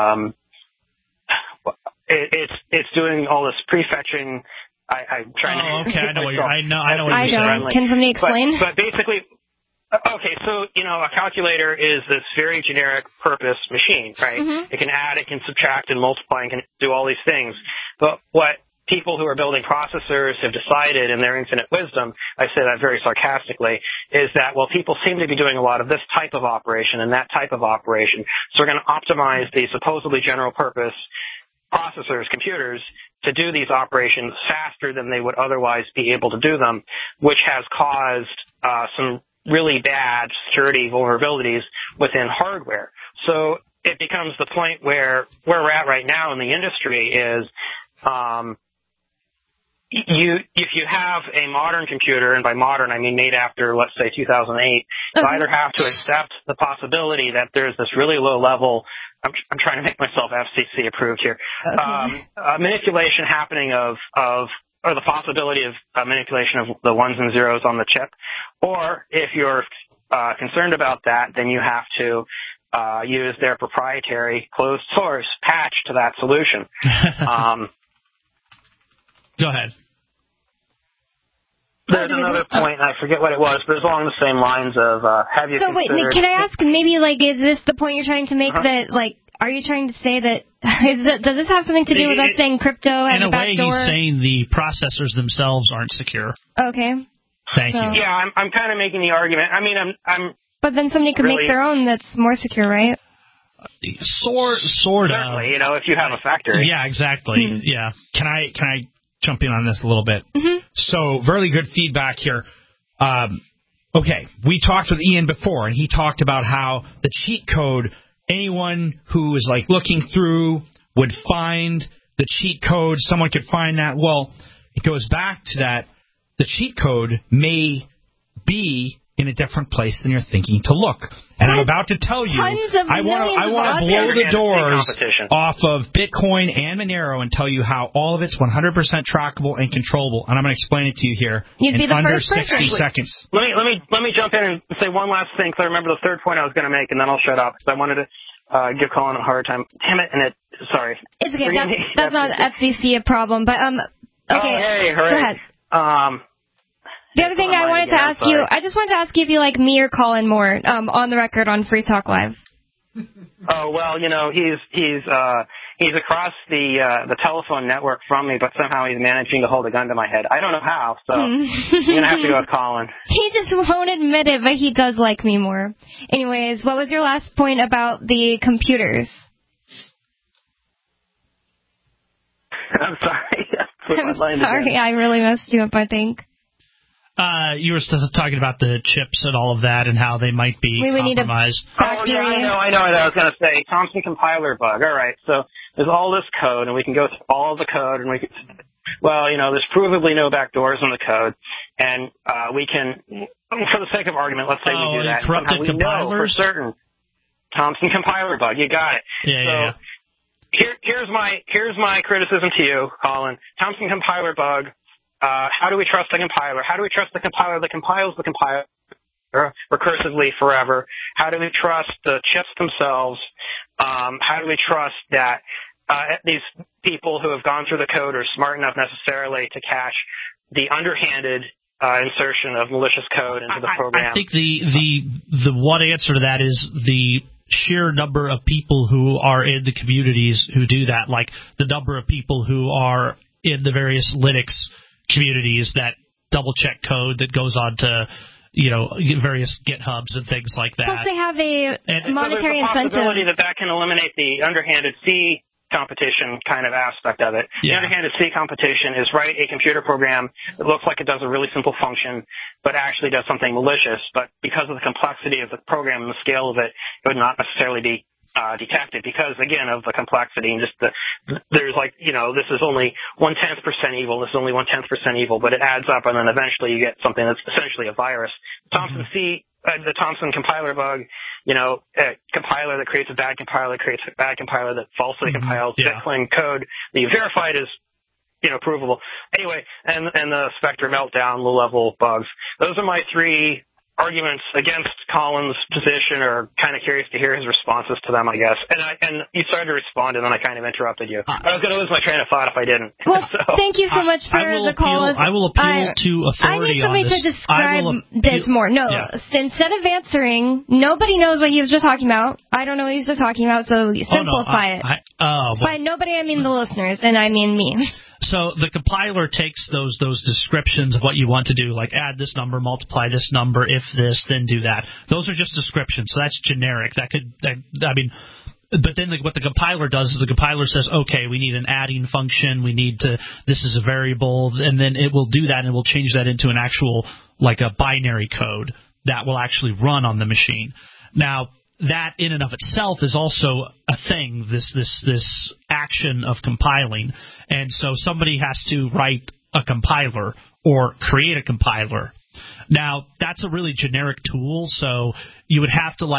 Speaker 14: it's doing all this prefetching. I'm trying to.
Speaker 6: Okay, I know what you're saying.
Speaker 3: Can somebody explain?
Speaker 14: But basically, okay, so a calculator is this very generic purpose machine, right? Mm-hmm. It can add, it can subtract, and multiply, and can do all these things. But what people who are building processors have decided in their infinite wisdom, I say that very sarcastically, is that, well, people seem to be doing a lot of this type of operation and that type of operation, so we're going to optimize the supposedly general purpose processors, computers, to do these operations faster than they would otherwise be able to do them, which has caused some really bad security vulnerabilities within hardware. So it becomes the point where we're at right now in the industry is if you have a modern computer, and by modern I mean made after, let's say, 2008, you either have to accept the possibility that there's this really low level, I'm trying to make myself FCC approved here, manipulation happening or the possibility of manipulation of the ones and zeros on the chip, or if you're concerned about that, then you have to use their proprietary closed source patch to that solution.
Speaker 6: Go ahead.
Speaker 14: There's another point, and I forget what it was, but it's along the same lines of have you considered...
Speaker 3: So wait, can I ask, maybe, is this the point you're trying to make that, are you trying to say that, does this have something to do with us saying crypto and
Speaker 6: a backdoor? In a way, he's saying the processors themselves aren't secure.
Speaker 3: Okay.
Speaker 6: Thank you.
Speaker 14: Yeah, I'm kind of making the argument. I mean, I'm
Speaker 3: But then somebody could make their own that's more secure, right?
Speaker 6: Sort of.
Speaker 14: Certainly, if you have a factory.
Speaker 6: Yeah, exactly.
Speaker 3: Mm-hmm.
Speaker 6: Yeah.
Speaker 4: Can I jump in on this a little bit?
Speaker 3: Mm-hmm.
Speaker 4: So, really good feedback here. Okay, we talked with Ian before, and he talked about how the cheat code, anyone who is looking through would find the cheat code. Someone could find that. Well, it goes back to that. The cheat code may be in a different place than you're thinking to look. And I'm about to tell you, I want to blow the doors off of Bitcoin and Monero and tell you how all of it's 100% trackable and controllable. And I'm going to explain it to you here in under 60 seconds.
Speaker 14: Let me jump in and say one last thing, because I remember the third point I was going to make, and then I'll shut up, because I wanted to give Colin a hard time. Damn it, sorry.
Speaker 3: It's okay. That's not FCC a problem, but okay.
Speaker 14: Hey,
Speaker 3: go ahead. The other thing I wanted to ask you, I just wanted to ask you if you like me or Colin more on the record on Free Talk Live.
Speaker 14: Oh, well, he's across the telephone network from me, but somehow he's managing to hold a gun to my head. I don't know how, so I'm going to have to go with Colin.
Speaker 3: He just won't admit it, but he does like me more. Anyways, what was your last point about the computers?
Speaker 14: I'm sorry.
Speaker 3: I'm sorry, I really messed you up, I think.
Speaker 6: You were still talking about the chips and all of that and how they might be compromised.
Speaker 14: I know. I was going to say Thompson compiler bug. All right, so there's all this code, and we can go through all of the code, and we can, there's provably no backdoors in the code, and we can, for the sake of argument, let's say we do that.
Speaker 6: Corrupted compilers?
Speaker 14: Know for certain. Thompson compiler bug. You got it.
Speaker 6: Yeah.
Speaker 14: Here's my criticism to you, Colin. Thompson compiler bug. How do we trust the compiler? How do we trust the compiler that compiles the compiler recursively forever? How do we trust the chips themselves? How do we trust that these people who have gone through the code are smart enough necessarily to catch the underhanded insertion of malicious code into the program?
Speaker 6: I think the one answer to that is the sheer number of people who are in the communities who do that, like the number of people who are in the various Linux communities that double-check code that goes on to, various GitHubs and things like that.
Speaker 3: Plus they have a monetary
Speaker 14: incentive. There's a possibility
Speaker 3: incentive.
Speaker 14: that can eliminate the underhanded C competition kind of aspect of it.
Speaker 6: Yeah.
Speaker 14: The underhanded C competition is write a computer program that looks like it does a really simple function, but actually does something malicious. But because of the complexity of the program and the scale of it, it would not necessarily be detected because, again, of the complexity and just there's this is only 1/10% evil, this is only 1/10% evil, but it adds up, and then eventually you get something that's essentially a virus. The Thompson compiler bug, a compiler that creates a bad compiler that falsely compiles Bitcoin code that you verified is, provable. Anyway, and the Spectre meltdown, low-level bugs. Those are my three arguments against Colin's position, or kind of curious to hear his responses to them, I guess. And you started to respond, and then I kind of interrupted you. I was going to lose my train of thought if I didn't.
Speaker 3: Well, thank you so much for the call.
Speaker 6: I will appeal to authority
Speaker 3: I need somebody to describe this more. No, instead of answering, nobody knows what he was just talking about. I don't know what he was just talking about, so simplify it. By nobody, I mean the listeners, and I mean me.
Speaker 6: So the compiler takes those descriptions of what you want to do, like add this number, multiply this number, if this, then do that. Those are just descriptions, so that's generic. But then what the compiler does is the compiler says, okay, we need an adding function, this is a variable, and then it will do that, and it will change that into an actual, like a binary code that will actually run on the machine. Now, that in and of itself is also a thing, this action of compiling. And so somebody has to write a compiler or create a compiler. Now, that's a really generic tool, so you would have to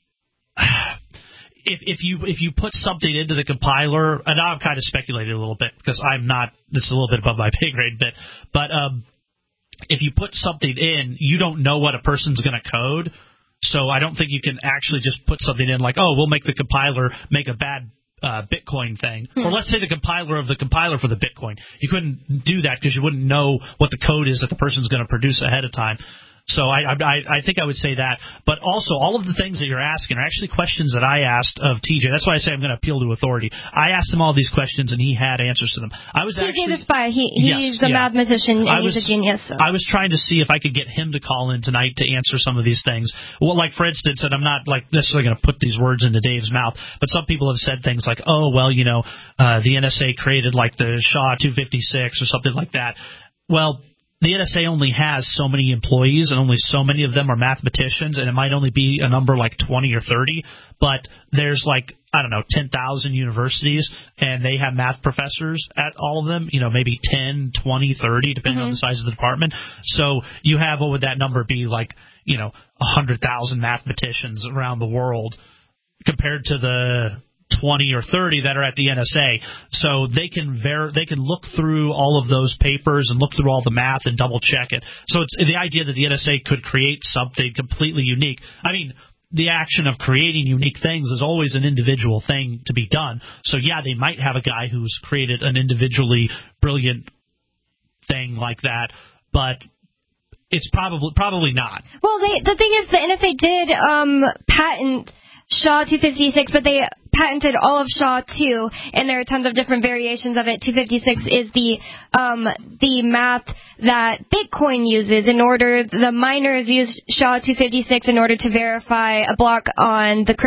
Speaker 6: if you put something into the compiler, and now I'm kind of speculating a little bit because this is a little bit above my pay grade, but if you put something in, you don't know what a person's going to code. So I don't think you can actually just put something in like, we'll make the compiler make a bad Bitcoin thing. Or let's say the compiler of the compiler for the Bitcoin. You couldn't do that because you wouldn't know what the code is that the person's going to produce ahead of time. So I think I would say that. But also, all of the things that you're asking are actually questions that I asked of TJ. That's why I say I'm going to appeal to authority. I asked him all these questions, and he had answers to them.
Speaker 3: TJ the Spy, he's a mathematician, and he's a genius. So.
Speaker 6: I was trying to see if I could get him to call in tonight to answer some of these things. Well, like, for instance, and I'm not necessarily going to put these words into Dave's mouth, but some people have said things like, the NSA created like the SHA-256 or something like that. Well, the NSA only has so many employees, and only so many of them are mathematicians, and it might only be a number like 20 or 30, but there's 10,000 universities, and they have math professors at all of them, maybe 10, 20, 30, depending on the size of the department. So you have, what would that number be, 100,000 mathematicians around the world compared to the 20 or 30 that are at the NSA. So they can look through all of those papers and look through all the math and double check it. So it's the idea that the NSA could create something completely unique. I mean, the action of creating unique things is always an individual thing to be done. So yeah, they might have a guy who's created an individually brilliant thing like that, but it's probably not.
Speaker 3: Well, the thing is, the NSA did patent SHA-256, but they patented all of SHA-2, and there are tons of different variations of it. 256 is the math that Bitcoin uses. The miners use SHA-256 in order to verify a block on the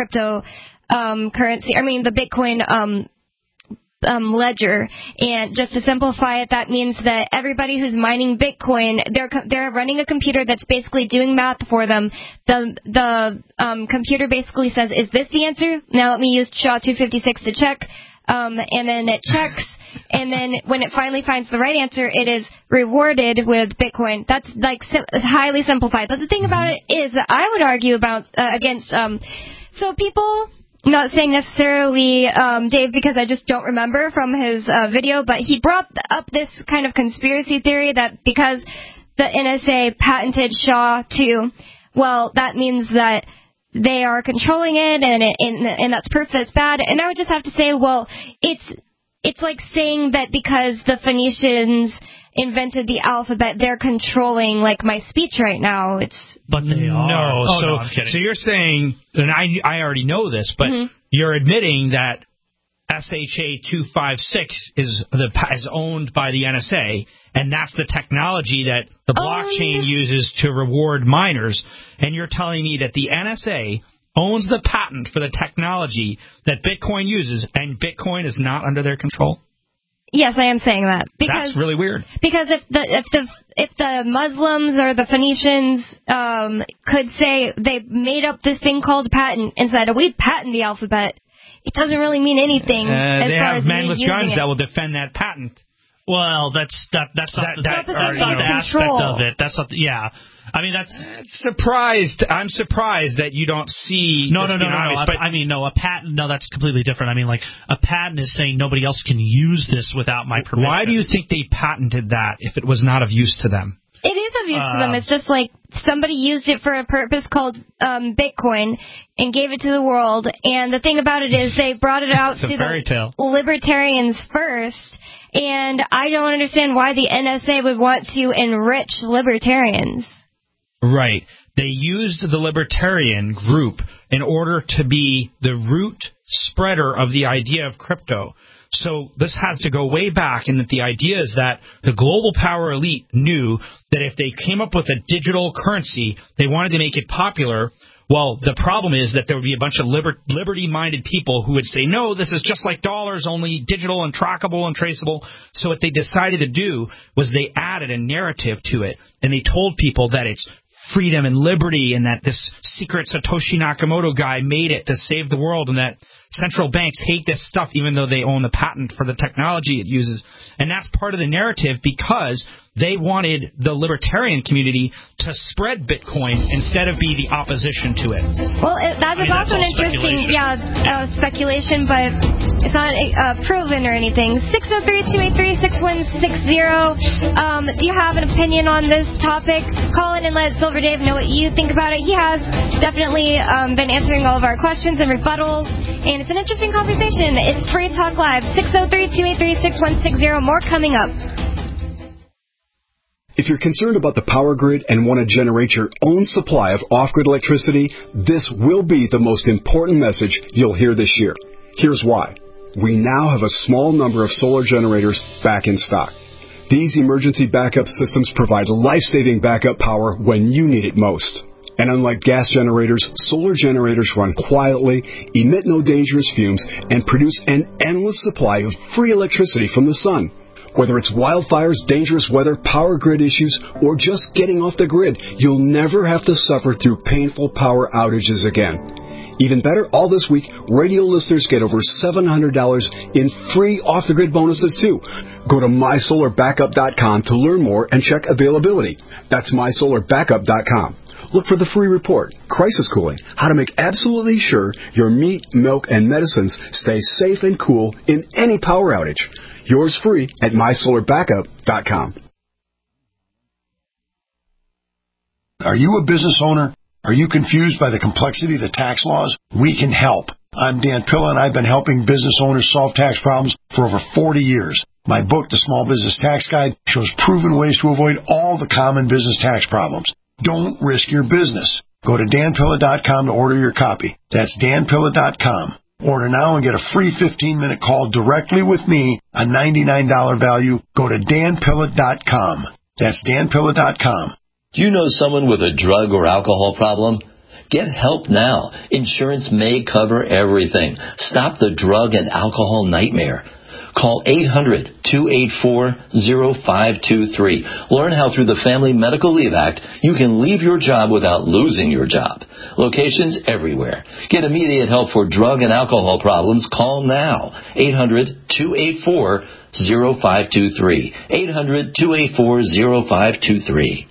Speaker 3: the Bitcoin ledger. And just to simplify it, that means that everybody who's mining Bitcoin, they're running a computer that's basically doing math for them. The computer basically says, is this the answer? Now let me use SHA-256 to check. And then it checks, and then when it finally finds the right answer, it is rewarded with Bitcoin. That's like highly simplified. But the thing about it is that I would argue about against so people. Not saying necessarily Dave, because I just don't remember from his video, but he brought up this kind of conspiracy theory that because the NSA patented SHA-2, well, that means that they are controlling it, and that's proof that it's bad. And I would just have to say, well, it's like saying that because the Phoenicians invented the alphabet, they're controlling like my speech right now.
Speaker 6: But they are.
Speaker 4: No,
Speaker 6: no, I'm kidding.
Speaker 4: So you're saying, and I already know this, but you're admitting that SHA-256 is owned by the NSA, and that's the technology that the blockchain uses to reward miners. And you're telling me that the NSA owns the patent for the technology that Bitcoin uses, and Bitcoin is not under their control?
Speaker 3: Yes, I am saying that. Because,
Speaker 4: that's really weird.
Speaker 3: Because if the Muslims or the Phoenicians could say they made up this thing called patent and said, we patent the alphabet, it doesn't really mean anything as
Speaker 4: they
Speaker 3: far
Speaker 4: have
Speaker 3: as
Speaker 4: men with guns
Speaker 3: it.
Speaker 4: that will defend that patent.
Speaker 6: Well, that's not the aspect of it. That's not. I mean, that's
Speaker 4: surprised. I'm surprised that you don't see.
Speaker 6: No. A patent. No, that's completely different. I mean, like a patent is saying nobody else can use this without my permission.
Speaker 4: Why do you think they patented that if it was not of use to them?
Speaker 3: It is of use to them. It's just like somebody used it for a purpose called Bitcoin and gave it to the world. And the thing about it is they brought it out to the libertarians first. And I don't understand why the NSA would want to enrich libertarians.
Speaker 4: Right. They used the libertarian group in order to be the root spreader of the idea of crypto. So this has to go way back, and that the idea is that the global power elite knew that if they came up with a digital currency, they wanted to make it popular. Well, the problem is that there would be a bunch of liberty-minded people who would say, no, this is just like dollars, only digital and trackable and traceable. So what they decided to do was they added a narrative to it, and they told people that it's freedom and liberty, and that this secret Satoshi Nakamoto guy made it to save the world, and that central banks hate this stuff even though they own the patent for the technology it uses. And that's part of the narrative because they wanted the libertarian community to spread Bitcoin instead of be the opposition to it.
Speaker 3: Well, that is also an interesting speculation, but it's not proven or anything. 603-283-6160. Do you have an opinion on this topic? Call in and let Silver Dave know what you think about it. He has definitely been answering all of our questions and rebuttals, and it's an interesting conversation. It's Free Talk Live, 603-283-6160. More coming up.
Speaker 15: If you're concerned about the power grid and want to generate your own supply of off-grid electricity, this will be the most important message you'll hear this year. Here's why. We now have a small number of solar generators back in stock. These emergency backup systems provide life-saving backup power when you need it most. And unlike gas generators, solar generators run quietly, emit no dangerous fumes, and produce an endless supply of free electricity from the sun. Whether it's wildfires, dangerous weather, power grid issues, or just getting off the grid, you'll never have to suffer through painful power outages again. Even better, all this week, radio listeners get over $700 in free off-the-grid bonuses, too. Go to mysolarbackup.com to learn more and check availability. That's mysolarbackup.com. Look for the free report, Crisis Cooling, how to make absolutely sure your meat, milk, and medicines stay safe and cool in any power outage. Yours free at mysolarbackup.com.
Speaker 16: Are you a business owner? Are you confused by the complexity of the tax laws? We can help. I'm Dan Pilla, and I've been helping business owners solve tax problems for over 40 years. My book, The Small Business Tax Guide, shows proven ways to avoid all the common business tax problems. Don't risk your business. Go to danpilla.com to order your copy. That's danpilla.com. Order now and get a free 15-minute call directly with me, a $99 value. Go to danpilla.com. That's danpilla.com.
Speaker 17: Do you know someone with a drug or alcohol problem? Get help now. Insurance may cover everything. Stop the drug and alcohol nightmare. Call 800-284-0523. Learn how through the Family Medical Leave Act you can leave your job without losing your job. Locations everywhere. Get immediate help for drug and alcohol problems. Call now. 800-284-0523. 800-284-0523.